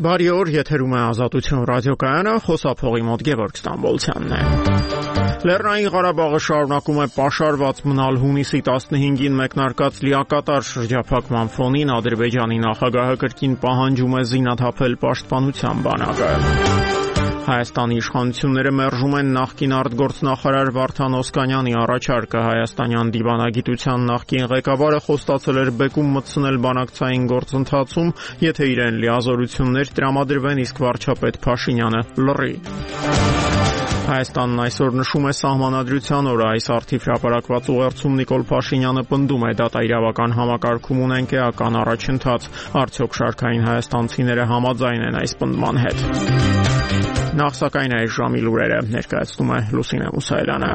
Բարի օր, եթերում է Ազատություն ռադիոկայանը, խոսափողի մոտ Գևորգ Ստամբոլցյանն է։ Լեռնային Ղարաբաղը շարունակում է պաշարված մնալ հունիսի 15-ին մեկնարկած լիակատար շրջափակման ֆոնին Ադրբեջանի նախագահը կրկին պահանջում է զինաթափել պաշտպանության բանակը։ Հայաստանի իշխանությունները մերժում են նախկին արտգործնախարար Վարդան Օսկանյանի առաջարկը։ Հայաստանյան դիվանագիտության նախկին ղեկավարը խոստացել էր բեկում մտցնել բանակցային գործընթացում, եթե իրեն լիազորություններ տրամադրվեն, իսկ վարչապետ Փաշինյանը լռի։ Հայաստանն այսօր նշում է Սահմանադրության օրը։ Այս առթիվ հրապարակված ուղերձում Նիկոլ Փաշինյանը պնդում է դատաիրավական համակարգում ունենք էական առաջընթաց։ Արդյոք շարքային հայաստանցիները համաձայն են այս պնդման հետ։ Նախ սակայն այս ժամի լուրերը ներկայացնում է Լուսինե Մուսայելյանը։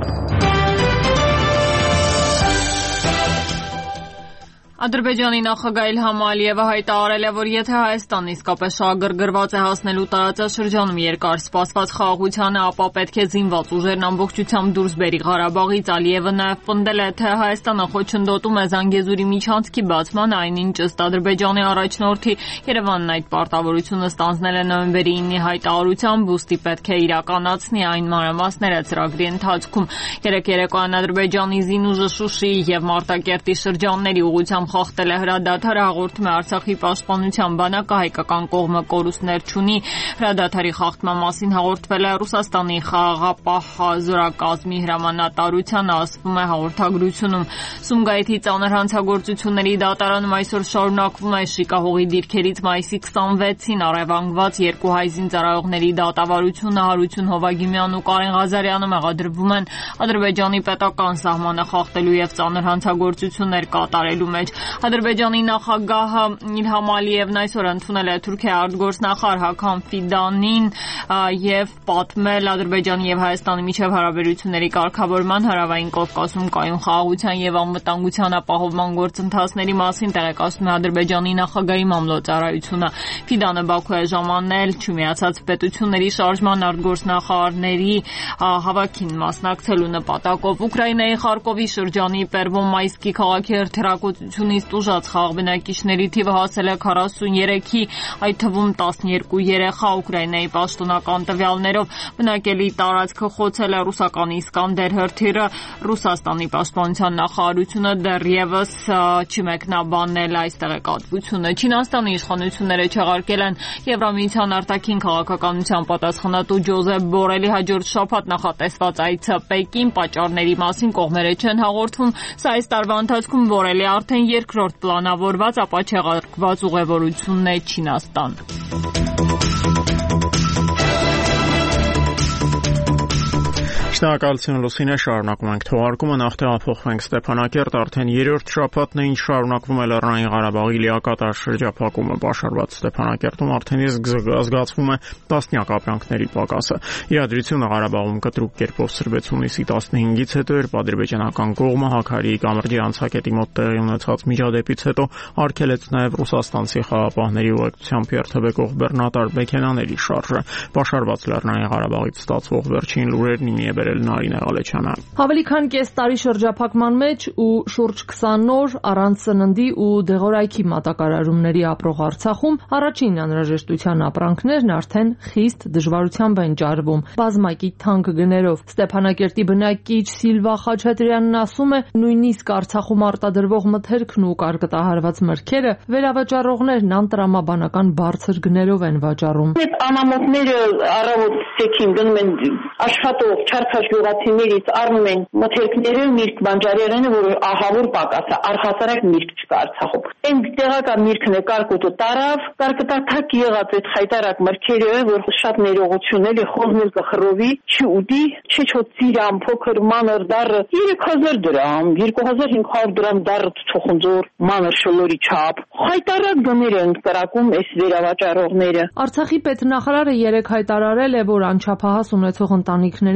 Ադրբեջանի նախագահ Իլհամ Ալիևը հայտարարել է, որ եթե Հայաստանն իսկապես շահագրգռված է հասնելու տարածաշրջանում երկար սպասված խաղաղությանը, ապա պետք է զինված ուժերն ամբողջությամբ դուրս բերի Ղարաբաղից։ Ալիևը նաև պնդել է, թե Հայաստանը խոչընդոտում է Զանգեզուրի միջանցքի բացմանը, այնինչ ըստ Ադրբեջանի առաջնորդի Երևանն այդ պարտավորությունը ստանձնել է նոյեմբերի 9-ի հայտարարությամբ, ուստի պետք է իրականացնի այն մանրամասները ծրագրի ընթացքում։ Երեկ երեկոյան Ադրբեջանի զինուժը Շուշիի եւ Մարտակերտի շրջանների ուղղությամբ խախտել է հրադադարը, հաղորդում է Արցախի պաշտպանության բանակը, հայկական կողմը կորուստներ չունի։ Հրադադարի խախտման մասին հաղորդվել է Ռուսաստանի խաղաղապահ զորակազմի հրամանատարությանը, ասվում է հաղորդագրությունում։ Սումգայիթի ծանր հանցագործությունների դատարանում այսօր շարունակվում է Շիկահողի դիրքերից մայիսի 26-ին առևանգված երկու հայ զինծառայողների դատավարությունը։ Հարություն Հովագիմյանն ու Կարեն Ղազարյանը մեղադրվում են Ադրբեջանի պետական սահմանը խախտելու եւ ծանր հանցագործություններ կատարելու մեջ։ Ադրբեջանի նախագահ Իլհամ Ալիևն այսօր ընդունել է Թուրքիայի արտգործնախարար Հական Ֆիդանին եւ պատմել Ադրբեջանի եւ Հայաստանի միջև հարաբերությունների կարգավորման, Հարավային Կովկասում կայուն խաղաղության եւ անվտանգության ապահովման գործընթացների մասին տեղեկացնում է Ադրբեջանի նախագահի մամլոյցարայությունը։ Ֆիդանը Բաքու է ժամանել Չմիացած պետությունների շարժման արտգործնախարարների հավաքին մասնակցելու նպատակով։ Ուկրաինայի Խարկովի շրջանի Պերվոմայսկի քաղաքի հրթիռակոծությունից տուժած խաղաղ բնակիչների թիվը հասել է 43-ի, այդ թվում 12 երեխա։ Ուկրաինայի պաշտոնական տվյալներով բնակելի տարածքը խոցել է ռուսական Իսկանդեր հրթիռը։ Ռուսաստանի պաշտպանության նախարարությունը դեռևս չի մեկնաբանել այս տեղեկատվությունը։ Չինաստանի իշխանությունները չեղարկել են Եվրամիության արտաքին քաղաքականության պատասխանատու Ջոզեփ Բորելի հաջորդ շաբաթ նախատեսված այցը Պեկին։ Պատճառների մասին կողմերը չեն հաղորդում։ Սա այս տարվա ընթացքում Բորելի արդեն երկրորդ պլանավորված, ապա չեղարկված ուղևորությունն է Չինաստան։ Շնորհակալություն Լուսինե, շարունակում ենք թողարկումը, նախ տեղափոխվենք Ստեփանակերտ, արդեն երրորդ շաբաթն է, ինչ շարունակվում է Լեռնային Ղարաբաղի լիակատար շրջափակումը պաշարված Ստեփանակերտում, արդեն իսկ զգացվում է տասնյակ ապրանքների պակասը։ Իրադրությունը Ղարաբաղում կտրուկ կերպով սրվեց հունիսի 15-ից հետո, երբ ադրբեջանական կողմը Հաքարիի կամրջի անցակետի մոտ տեղի ունեցած միջադեպից հետո արգելեց նաև ռուսաստանցի խաղապահների ուղեկցությամբ երթևեկող բեռնատար մեքենաների շարժը։ Պաշարված Լեռնային Ղարաբաղից ստացվող վերջին լուրերն իմի է Նարինե Ղալեչյանը։ Ավելի քան կես տարի շրջափակման մեջ ու շուրջ 20 օր առանց սննդի ու դեղորայքի մատակարարումների ապրող Արցախում առաջին անհրաժեշտության ապրանքներն արդեն խիստ դժվարությամբ են ճարվում բազմակի թանկ գներով։ Ստեփանակերտի բնակիչ Սիլվա Խաչատրյանն ասում է, նույնիսկ Արցախում արտադրվող մթերքն ու կարկտահարված մրգերը վերավաճառողներն անտրամաբանական բարձր գներով են վաճառում։ Այդ անամոթները առավոտ սեքին գնում են աշխատող գյուղացիներից առնում են մթերքները, միրգ բանջարեղենը, որ ահավոր պակաս է, առհասարակ միրգ չկա Արցախում։ Այն տեղական միրգն է կարկուտը տարավ, կարկտաթակ եղած այդ խայտարակ մրգերը, որ շատ ներողություն էլի խոզնել կխռովի, չուտի, չեչոտ ծիրամ, փոքր մանր դառը 3000 դրամ, 2500 դրամ դառը ցոխունձոր, մանր շլորի չափ։ Խայտարակ գներ են կրակում այս վերավաճառողները։ Արցախի պետնախարարը երեկ հայտարարել է, որ անչափահաս ունեցող ընտանիքներին շաքար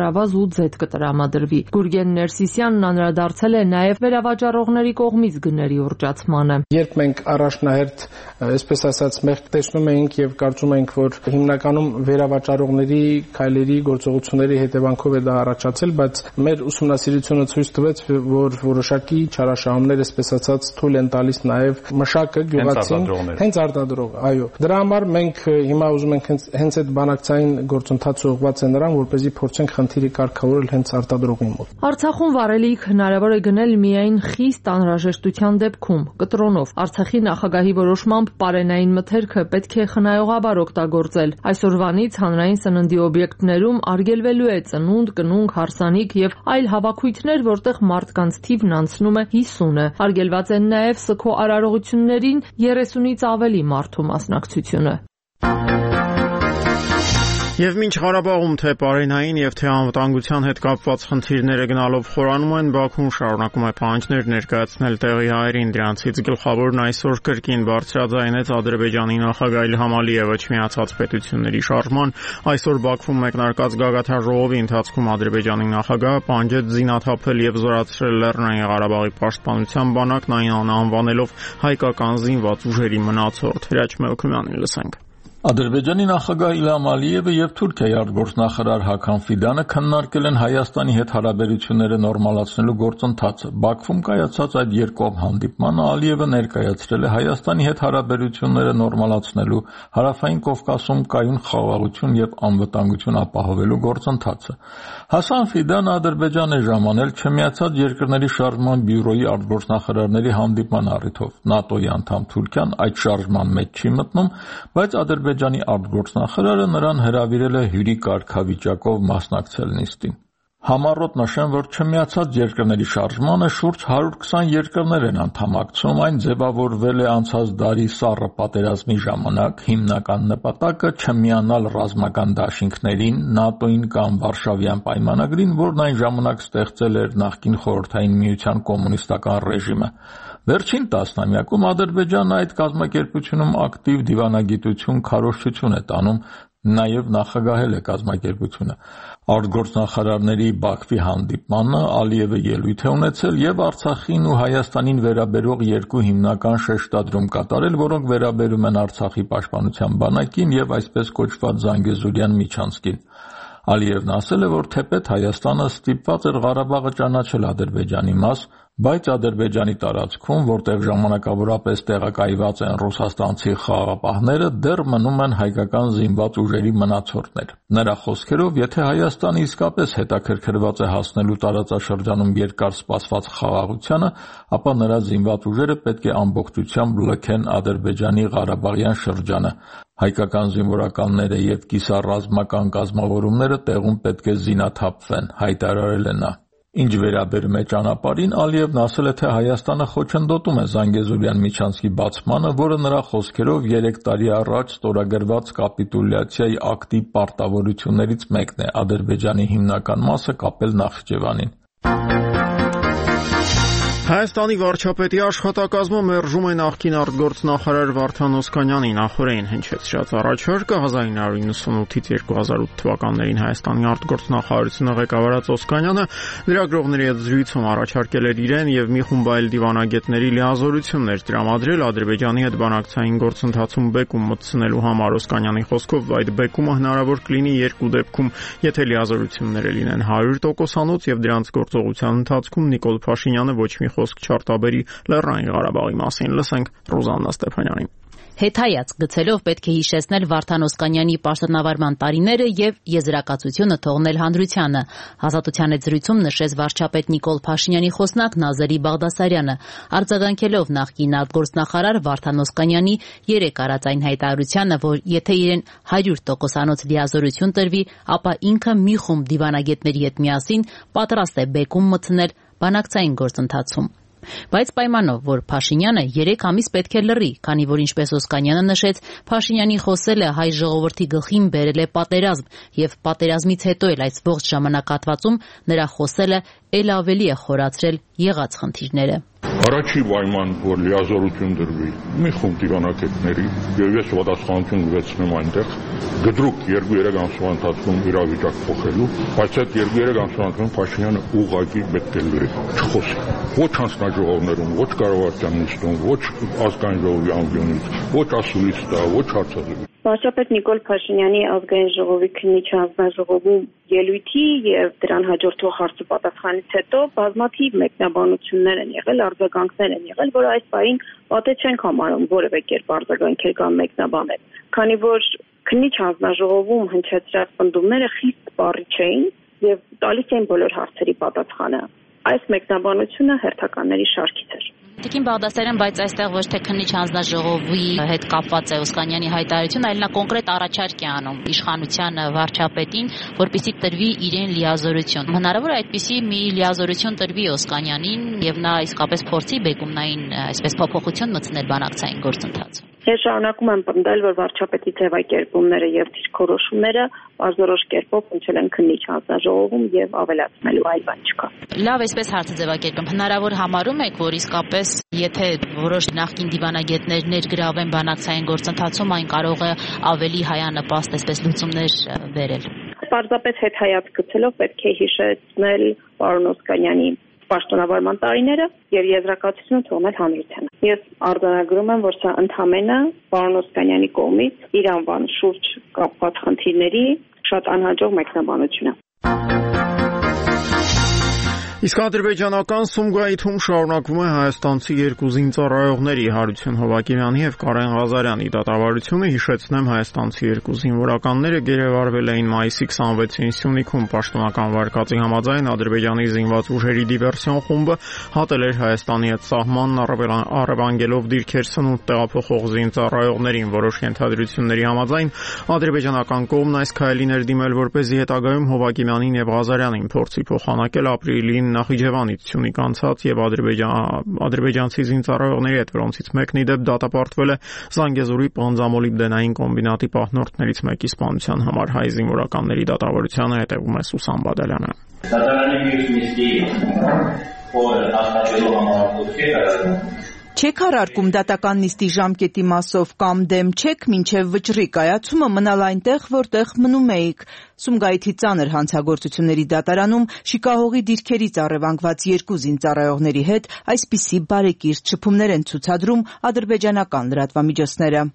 քարավազ ու ձետ կտրամադրվի։ Գուրգեն Ներսիսյանն անդրադարձել է նաև վերավաճառողների կողմից գների ուռճացմանը։ Երբ մենք առաջնահերթ, այսպես ասած, մեղք տեսնում էինք եւ կարծում էինք, որ հիմնականում վերավաճառողների քայլերի գործողությունների հետևանքով է դա առաջացել, բայց մեր ուսումնասիրությունը ցույց տվեց, որ որոշակի չարաշահումներ, այսպես ասած, թույլ են տալիս նաև մշակը գյուղացին, հենց արտադրող, այո։ Դրա համար մենք հիմա ուզում ենք հենց այդ բանակցային գործընթացը ուղղված է նրան, որպեսզի փորձենք խնդիրը կարգավորել հենց արտադրողի մոտ։ Արցախում վարելիք հնարավոր է գնել միայն խիստ անհրաժեշտության դեպքում, կտրոնով։ Արցախի նախագահի որոշմամբ պարենային մթերքը պետք է խնայողաբար օգտագործել։ Այսօրվանից հանրային սննդի օբյեկտներում արգելվելու է ծնունդ, կնունկ, հարսանիք եւ այլ հավաքույթներ, որտեղ մարդկանց թիվն անցնում է 50-ը։ Արգելված են նաև սգո արարողություններին 30-ից ավելի մարդու մասնակցությունը։ Եվ մինչ Ղարաբաղում թե պարենային եւ թե անվտանգության հետ կապված խնդիրները գնալով խորանում են, Բաքուն շարունակում է պահանջներ ներկայացնել տեղի հայերին։ Դրանցից գլխավորն այսօր կրկին բարձրաձայնեց Ադրբեջանի նախագահ Իլհամ Ալիևը Չմիացած պետությունների շարժման։ Այսօր Բաքվում մեկնարկած գագաթար ժողովի ընթացքում Ադրբեջանի նախագահը պահանջեց զինաթափել եւ զորացրել Լեռնային Ղարաբաղի պաշտպանության բանակն, այն անվանելով հայկական զինված ուժերի մնացորդ։ Հրաչ Մելքումյանին լսենք։ Ադրբեջանի նախագահ Իլհամ Ալիևը եւ Թուրքիայի արտգործնախարար Հական Ֆիդանը քննարկել են Հայաստանի հետ հարաբերությունները նորմալացնելու գործընթացը։ Բաքվում կայացած այդ երկկողմ հանդիպմանը Ալիևը ներկայացրել է Հայաստանի հետ հարաբերությունները նորմալացնելու, Հարավային Կովկասում կայուն խաղաղություն եւ անվտանգություն ապահովելու գործընթացը։ Հասան Ֆիդանը Ադրբեջան է ժամանել Չմիացած երկրների շարժման բյուրոյի արտգործնախարարների հանդիպման առիթով։ ՆԱՏՕ-ի անդամ Թուրքիան այդ շարժման մեջ չի մտնում, բայց Ադրբեջանի արտգործնախարարը նրան հրավիրել է հյուրի կարգավիճակով մասնակցել նիստին։ Համառոտ նշեմ, որ Չմիացած երկրների շարժմանը շուրջ 120 երկրներ են անդամակցում, այն ձևավորվել է անցած դարի սառը պատերազմի ժամանակ, հիմնական նպատակը չմիանալ ռազմական դաշինքներին, ՆԱՏՕ-ին կամ Վարշավյան պայմանագրին, որն այն ժամանակ ստեղծել էր նախկին Խորհրդային Միության կոմունիստական ռեժիմը։ Վերջին տասնամյակում Ադրբեջանն այդ կազմակերպությունում ակտիվ դիվանագիտություն, քարոզչություն է տանում, նաև նախագահել է կազմակերպությունը։ Արտգործնախարարների Բաքվի հանդիպմանը Ալիևը ելույթ է ունեցել եւ Արցախին ու Հայաստանին վերաբերող երկու հիմնական շեշտադրում կատարել, որոնք վերաբերում են Արցախի պաշտպանության բանակին եւ այսպես կոչված Զանգեզուրյան միջանցքին։ Ալիևն ասել է, որ թեպետ Հայաստանը ստիպված էր Ղարաբաղը ճանաչել Ադրբեջանի մաս, բայց Ադրբեջանի տարածքում, որտեղ ժամանակավորապես տեղակայված են ռուսաստանցի խաղաղապահները, դեռ մնում են հայկական զինված ուժերի մնացորդներ։ Նրա խոսքերով, եթե Հայաստանը իսկապես հետաքրքրված է հասնելու տարածաշրջանում երկար սպասված խաղաղությանը, ապա նրա զինված ուժերը պետք է ամբողջությամբ լքեն Ադրբեջանի Ղարաբաղյան շրջանը։ Հայկական զինվորականները եւ կիսառազմական կազմավորումները տեղում պետք է զինաթափվեն, հայտարարել է նա։ Ինչ վերաբերում է ճանապարհին, Ալիևն ասել է, թե Հայաստանը խոչընդոտում է Զանգեզուրյան միջանցքի բացմանը, որը նրա խոսքերով 3 տարի առաջ ստորագրված կապիտուլյացիայի ակտի պարտավորություններից մեկն է Ադրբեջանի հիմնական մասը կապել Նախիջևանին։ Հայաստանի վարչապետի աշխատակազմը մերժում է նախկին արտգործնախարար Վարդան Օսկանյանի նախորդին հնչեցրած առաջարկը 1998-ից 2008 թվականներին Հայաստանի արտգործնախարարությունը ղեկավարած Օսկանյանը լրագրողների հետ զրույցում առաջարկել էր իրեն եւ մի խումբ այլ դիվանագետների լիազորություններ տրամադրել Ադրբեջանի հետ բանակցային գործընթացում բեկում մտցնելու համար։ Օսկանյանի խոսքով այդ բեկումը հնարավոր կլինի երկու դեպքում, եթե լիազորությունները լինեն 100%-անոց եւ դրանց գործողության ընթացքում Նիկոլ Փաշինյանը ոչ մի խոսք չարտաբերի Լեռնային Ղարաբաղի մասին։ Լսենք Ռոզաննա Ստեփանյանին։ Հետհայացք գցելով պետք է հիշեցնել Վարդան Օսկանյանի պաշտոնավարման տարիները եւ եզրակացությունը թողնել հանրությանը։ Ազատության հետ զրույցում նշեց վարչապետ Նիկոլ Փաշինյանի խոսնակ Նազերի Բաղդասարյանը, արձագանքելով նախկին արտգործնախարար Վարդան Օսկանյանի 3 արած այն հայտարարությանը, որ եթե իրեն 100%-անոց լիազորություն տրվի, ապա ինքը մի խումբ դիվանագետների հետ միասին պատրաստ է բեկում մտցնել բանակցային գործընթացում։ Բայց պայմանով, որ Փաշինյանը 3 ամիս պետք է լռի, քանի որ ինչպես Օսկանյանը նշեց, Փաշինյանի խոսելը հայ ժողովրդի գլխին բերել է պատերազմ, եւ պատերազմից հետո էլ այս ողջ ժամանակահատվածում նրա խոսելը ել ավելի է խորացրել եղած խնդիրները։ Առաջի պայման, որ լիազորություն դրվի մի խումբ դիվանագետների, եւ ես պատասխանատվություն կվեցնեմ այնտեղ, գդրուկ 2-3 ամսվա ընթացքում իրավիճակ փոխելու, բայց այդ 2-3 ամսվա ընթացքում Փաշինյանը ուղղակի պետք է լրի, չխոսի։ Ոչ հանձնաժողովներում, ոչ կառավարության նիստում, ոչ ազգային ժողովի անկյունից, ոչ ասուլիս տա, ոչ հարցազրույց։ Վարչապետ Նիկոլ Փաշինյանի ազգային ժողովի քննիչ հանձնաժողովում ելույթի եւ դրան հաջորդող հարցուպատասխանից հետո բազմաթիվ մեկնաբանություններ են եղել, արձագանքներ են եղել, որ այս պահին պատե չենք համարում որևէ կերպ արձագանքել կամ մեկնաբանել, քանի որ քննիչ հանձնաժողովում հնչեցրած պնդումները խիստ սպառիչ էին եւ տալիս էին բոլոր հարցերի պատասխանը։ Այս մեկնաբանությունը հերթականների շարքից էր։ Տիկին Բաղդասարյան, բայց այստեղ ոչ թե քննիչ հանձնաժողովի հետ կապված է Օսկանյանի հայտարարությունը, այլ նա կոնկրետ առաջարկ է անում իշխանության վարչապետին, որպեսզի տրվի իրեն լիազորություն։ Հնարավոր է այդպիսի մի լիազորություն տրվի Օսկանյանին եւ նա իսկապես փորձի բեկումնային այսպես փոփոխություն մտցնել բանակցային գործընթացում։ Ես շարունակում եմ պնդել, որ վարչապետի ձևակերպումները եւ դիրքորոշումները բարձրորոշ կերպով հնչել են քննիչ հանձնաժողովում եւ ավելացնելու այլ բան չկա։ Լավ, այսպես հարցը ձևակերպում։ Հնարավոր համարում եք, որ իսկապես եթե որոշ նախկին դիվանագետներ ներգրավեն բանակցային գործընթացում, այն կարող է ավելի հայանպաստ այսպես լուծումներ բերել։ Պարզապես հետհայաց գցելով պետք է հիշեցնել պարոն Օսկանյանի պաշտոնավարման տարիները եւ եզրակացությունը թողնել հանրությանը։ Ես արձանագրում եմ, որ սա ընդհանրապես պարոն Օսկանյանի կողմից իր անվան շուրջ կապված խնդիրների շատ անհաջող մեկնաբանություն է։ Իսկ ադրբեջանական Սումգայիթում շարունակվում է հայաստանցի երկու զինծառայողների Հարություն Հովակիմյանի եւ Կարեն Ղազարյանի դատավարությունը, հիշեցնեմ, հայաստանցի երկու զինվորականները գերեվարվել էին մայիսի 26-ին Սյունիքում պաշտոնական վարկածի համաձայն Ադրբեջանի զինված ուժերի դիվերսիոն խումբը հատել էր Հայաստանի հետ սահմանն առևանգելով դիրքեր սնունդ տեղափոխող զինծառայողներին, որոշ ենթադրությունների համաձայն ադրբեջանական կողմն այս քայլին էր դիմել, որպեսզի հետագայում Հովակիմյանին եւ Ղազարյանին փորձի փոխանակել ապրիլին Նախիջևանից Սյունիք անցած եւ ադրբեջանցի զինծառայողների հետ, որոնցից մեկն ի դեպ դատապարտվել է Զանգեզուրի պանզամոլիբդենային կոմբինատի պահնորդներից մեկի սպանության համար։ Հայ զինվորականների դատավարությանը հետևում է Սուսան Բադալյանը։ Դատարանի մյուս նիստի օրը հաստատելու համար Չեք հարարկում դատական նիստի ժամկետի մասով կամ դեմ չեք մինչև վճռի կայացումը մնալ այնտեղ, որտեղ մնում էիք։ Սումգայիթի ծանր հանցագործությունների դատարանում շիկահողի դիրքերից առևանգված երկու զինծառայողների հետ այսպիսի բարեկիրթ շփումներ են ցուցադրում ադրբեջանական լրատվամիջոցները։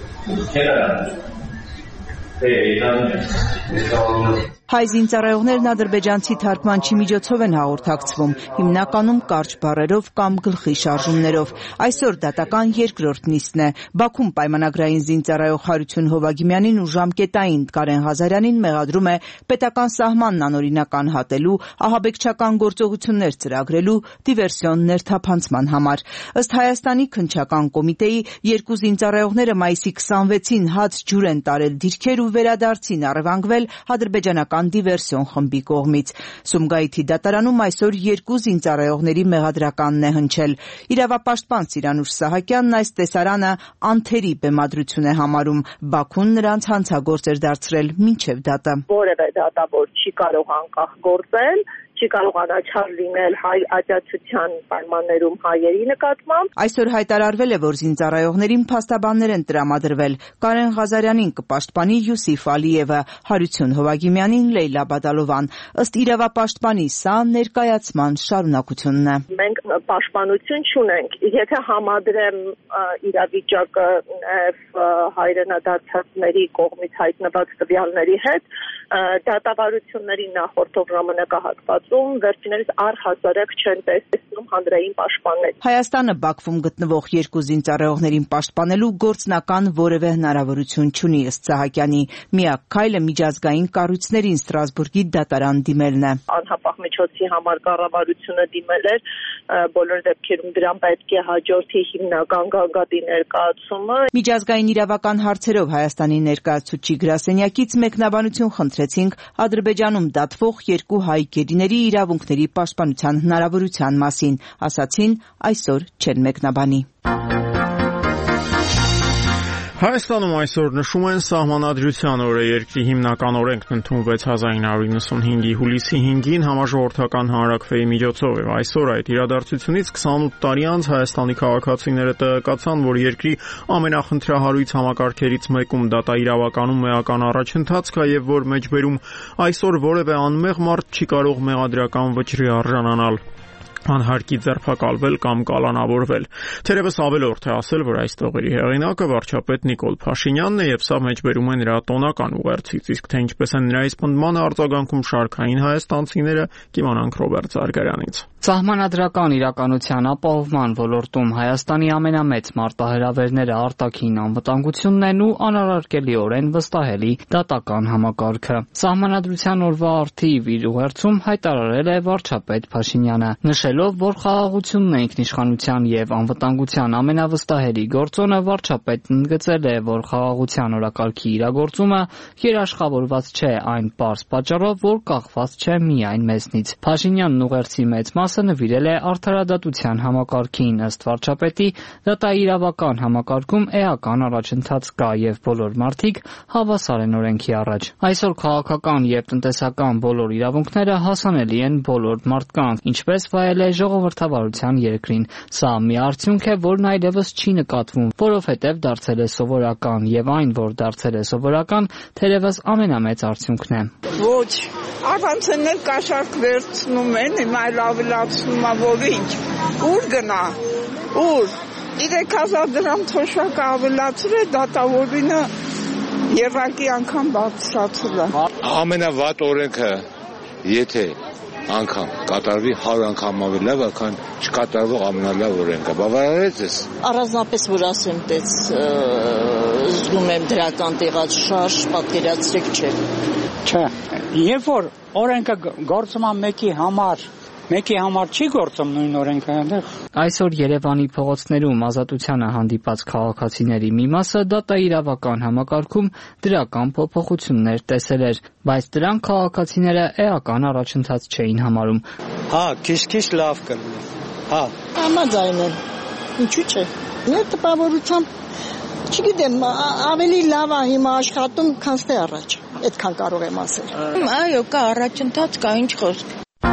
Հայ զինծառայողներն ադրբեջանցի թարգմանչի միջոցով են հաղորդակցվում, հիմնականում կարճ բառերով կամ գլխի շարժումներով։ Այսօր դատական երկրորդ նիստն է։ Բաքվում պայմանագրային զինծառայող Հարություն Հովակիմյանին ու ժամկետային Կարեն Ղազարյանին մեղադրում է պետական սահմանն անօրինական հատելու, ահաբեկչական գործողություններ ծրագրելու, դիվերսիոն ներթափանցման համար։ Ըստ Հայաստանի քննչական կոմիտեի երկու զինծառայողները մայիսի 26-ին հաց ջուր են տարել դիրքեր ու վերադարձին առևանգվել ադրբեջանական դիվերսիոն խմբի կողմից։ Սումգայիթի դատարանում այսօր երկու զինծառայողների մեղադրականն է հնչել։ Իրավապաշտպան Սիրանուշ Սահակյանն այս տեսարանը անթերի բեմադրություն է համարում։ Բաքուն նրանց հանցագործ էր դարձրել մինչև դատը։ Որևէ դատավոր չի կարող անկախ գործել, չի կարող անաչար լինել հայ աջակցության պայմաններում հայերի նկատմամբ։ Այսօր հայտարարվել է, որ զինծառայողներին փաստաբաններ են տրամադրվել։ Կարեն Ղազարյանին կպաշտպանի Յուսիֆ Ալիևը, Հարություն Հովակիմյանին Լեյլա Բադալովան։ Ըստ իրավապաշտպանի սա ներկայացման շարունակությունն է։ Մենք պաշտպանություն չունենք։ Եթե համադրեմ իրավիճակը հայրենադարձածների կողմից հայտնված տվյալների հետ, դատավարությունների նախորդող ժամանակահատվածում վերջիններս առհասարակ չեն տեսնում հանրային պաշտպաններ։ Հայաստանը Բաքվում գտնվող երկու զինծառայողներին պաշտպանելու գործնական որևէ հնարավորություն չունի, ըստ Սահակյանի։ Միակ քայլը միջազգային կառույցներին Ստրասբուրգի դատարան դիմելն է։ Անհապաղ միջոցի համար կառավարությունը դիմել էր, բոլոր դեպքերում դրան պետք է հաջորդի հիմնական գագաթի ներկայացումը։ Միջազգային իրավական հարցերով Հայաստանի ներկայացուցիչ գրասենյակից մեկնաբանություն խնդրեցինք Ադրբեջանում դատվող երկու հայ գերիների իրավունքների պաշտպանության հնարավորության մասին, ասացին այսօր չեն մեկնաբանի։ Հայաստանում այսօր նշում են Սահմանադրության օրը, երկրի հիմնական օրենքն ընդունվեց 1995-ի հուլիսի 5-ին համաժողովրդական հանրաքվեի միջոցով եւ այսօր այդ իրադարձությունից 28 տարի անց Հայաստանի քաղաքացիները տեղեկացան, որ երկրի ամենախնդրահարույց համակարգերից մեկում դատաիրավականում էական առաջընթաց կա եւ որ մեջբերում այսօր որևէ անմեղ մարդ չի կարող մեղադրական վճռի արժանանալ, անհարկի ձերբակալվել կամ կալանավորվել։ Թերևս ավելորդ է ասել, որ այս տողերի հեղինակը վարչապետ Նիկոլ Փաշինյանն է եւ սա մեջբերում է նրա տոնական ուղերձից, իսկ թե ինչպես են նրա այս պնդմանը արձագանքում շարքային հայաստանցիները, կիմանանք Ռոբերտ Զարգարյանից։ Սահմանադրական իրականության ապահովման ոլորտում Հայաստանի ամենամեծ մարտահրավերները արտաքին անվտանգությունն են ու անարարկելիորեն վստահելի դատական համակարգը։ Սահմանադրության օրվա առթիվ իր ուղերձում հայտարարել է վարչապետ Փաշինյանը, նշելով, որ խաղաղությունն է ինքնիշխանության եւ անվտանգության ամենավստահելի գործոնը, վարչապետն ընդգծել է, որ խաղաղության օրակարգի իրագործումը երաշխավորված չէ այն պարզ պատճառով, որ կախված չէ միայն մեզնից։ Փաշինյանն ուղերձի մեծ մասը նվիրել է արդարադատության համակարգին, ըստ վարչապետի, դատաիրավական համակարգում էական առաջընթաց կա եւ բոլոր մարդիկ հավասար են օրենքի առաջ։ Այսօր քաղաքական եւ տնտեսական բոլոր իրավունքները հասանելի են բոլոր մարդկանց, ինչպես վայել է ժողովրդավարության երկրին։ Սա մի արդյունք է, որն այլևս չի նկատվում, որովհետեւ դարձել է սովորական եւ այն, որ դարձել է սովորական, թերևս ամենամեծ արդյունքն է։ Ոչ, առանց էլ կաշառք վերցնում են, հիմա այլ ավելացնում է, որ ինչ, ուր գնա, ուր, 3000 դրամ թոշակը ավելացրել է, դատավորինը երակի անգամ բարձրացրել է։ Ամենավատ օրենքը, եթե անգամ կատարվի 100 անգամ ավելի լավ, քան չկատարվող ամենալավ օրենքը։ Բավարարեց ես։ Առանձնապես որ ասեմ, տես զգում եմ դրական տեղած շարժ, պատկերացրեք չէ։ Չէ, երբ որ օրենքը գործում է մեկի համար չի գործում նույն օրենքը այնտեղ։ Այսօր Երևանի փողոցներում ազատությանը հանդիպած քաղաքացիների մի մասը դատաիրավական համակարգում դրական փոփոխություններ տեսել էր, բայց դրանք քաղաքացիները էական առաջընթաց չէին համարում։ Հա, քիչ լավ կլինի։ Հա, համաձայն եմ։ Ինչու՞ չէ։ Մեր տպավորությամբ չգիտեմ, ավելի լավ է հիմա աշխատում, քան թե առաջ։ Այդքան կարող եմ ասել։ Այո, կա առաջընթաց, կա ինչ խոսք։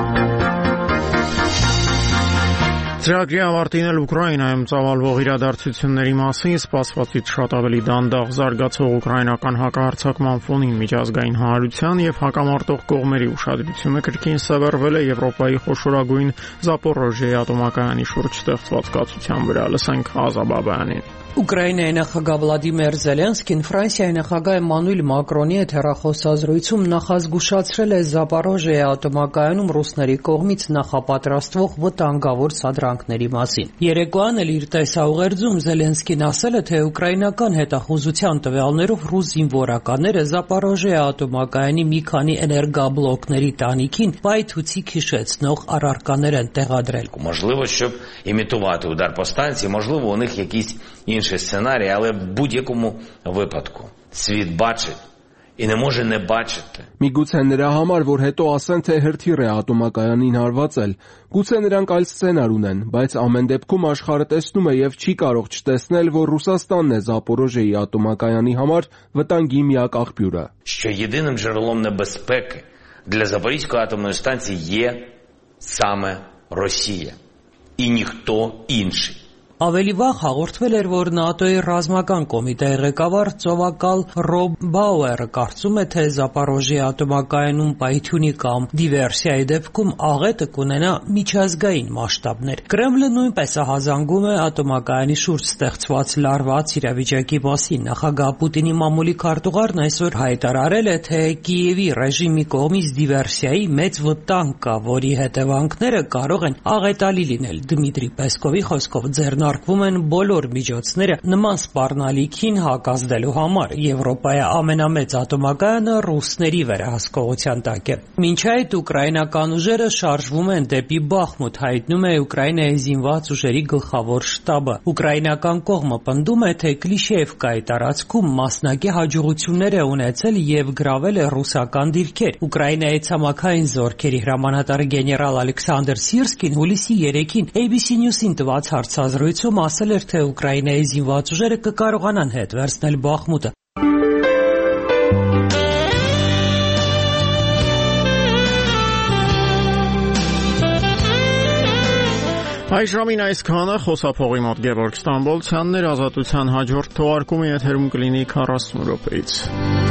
Ծրագրի ավարտին էլ Ուկրաինայում ծավալվող իրադարձությունների մասին սպասվածից շատ ավելի դանդաղ զարգացող ուկրաինական հակահարձակման ֆոնին միջազգային հանրության եւ հակամարտող կողմերի ուշադրությունը կրկին սևեռվել է Եվրոպայի խոշորագույն Զապորոժիեի ատոմակայանի շուրջ ստեղծված կացության վրա։ Լսենք Ազաբաբյանին։ Ուկրաինայի նախագահ Վլադիմիր Զելենսկին Ֆրանսիայի նախագահ Էմանուել Մակրոնի հետ հեռախոսազրույցում նախազգուշացրել է Զապորոժիեի ատոմակայանում ռուսների կողմից նախապատրաստվող վտանգավոր սադրանքների մասին։ Երեկոյան էլ իր տեսաուղերձում Զելենսկին ասել է, թե ուկրաինական հետախուզության տվյալներով ռուս զինվորականները Զապորոժիեի ատոմակայանի մի քանի էներգաբլոկների տանիքին պայթուցիկ հիշեցնող առարկաներ են տեղադրել։ Можливо, щоб імітувати удар по станції, можливо, у них якісь інший сценарій, але в будь-якому випадку світ бачить і не може не бачити. Միգուցե նրա համար, որ հետո ասեն, թե հրթիռ է ատոմակայանին հարվածել, գուցե նրանք այլ սցենար ունեն, բայց ամեն դեպքում աշխարհը տեսնում է եւ չի կարող չտեսնել, որ Ռուսաստանն է Զապորոժիեի ատոմակայանի համար վտանգի միակ աղբյուրը. Що єдиним джерелом небезпеки для Запорізької атомної станції є саме Росія і ніхто інший. Ավելի վաղ հաղորդվել էր, որ ՆԱՏՕ-ի ռազմական կոմիտեի ղեկավար ծովակալ Ռոբ Բաուերը կարծում է, թե Զապորոժիեի ատոմակայանում պայթյունի կամ դիվերսիայի դեպքում աղետը կունենա միջազգային մասշտաբներ։ Կրեմլը նույնպես ահազանգում է ատոմակայանի շուրջ ստեղծված լարված իրավիճակի մասին։ Նախագահ Պուտինի մամուլի քարտուղարն այսօր հայտարարել է, թե Կիևի ռեժիմի կողմից դիվերսիայի մեծ վտանգ կա, որի հետևանքները կարող են աղետալի լինել։ Դմիտրի Պեսկովի խոսքով ձեռնարկվում են բոլոր միջոցները նման սպառնալիքին հակազդելու համար։ Եվրոպայի ամենամեծ ատոմակայանը ռուսների վերահսկողության տակ է։ Մինչ այդ ուկրաինական ուժերը շարժվում են դեպի Բախմուտ, հայտնում է Ուկրաինայի զինված ուժերի գլխավոր շտաբը։ Ուկրաինական կողմը պնդում է, թե Կլիշեևկայի տարածքում մասնակի հաջողություններ է ունեցել եւ գրավել է ռուսական դիրքեր։ Ուկրաինայի ցամաքային զորքերի հրամանատար գեներալ Ալեքսանդր Սիրսկին հուլիսի 3-ին ABC News-ին տված հարցազրույցում զրույցում ասել էր, թե Ուկրաինայի զինված ուժերը կկարողանան հետ վերցնել Բախմուտը։ Այժմին այսքանը, խոսափողի մոտ Գևորգ Ստամբոլցյանն էր, Ազատության հաջորդ թողարկումը եթերում կլինի 40 րոպեից։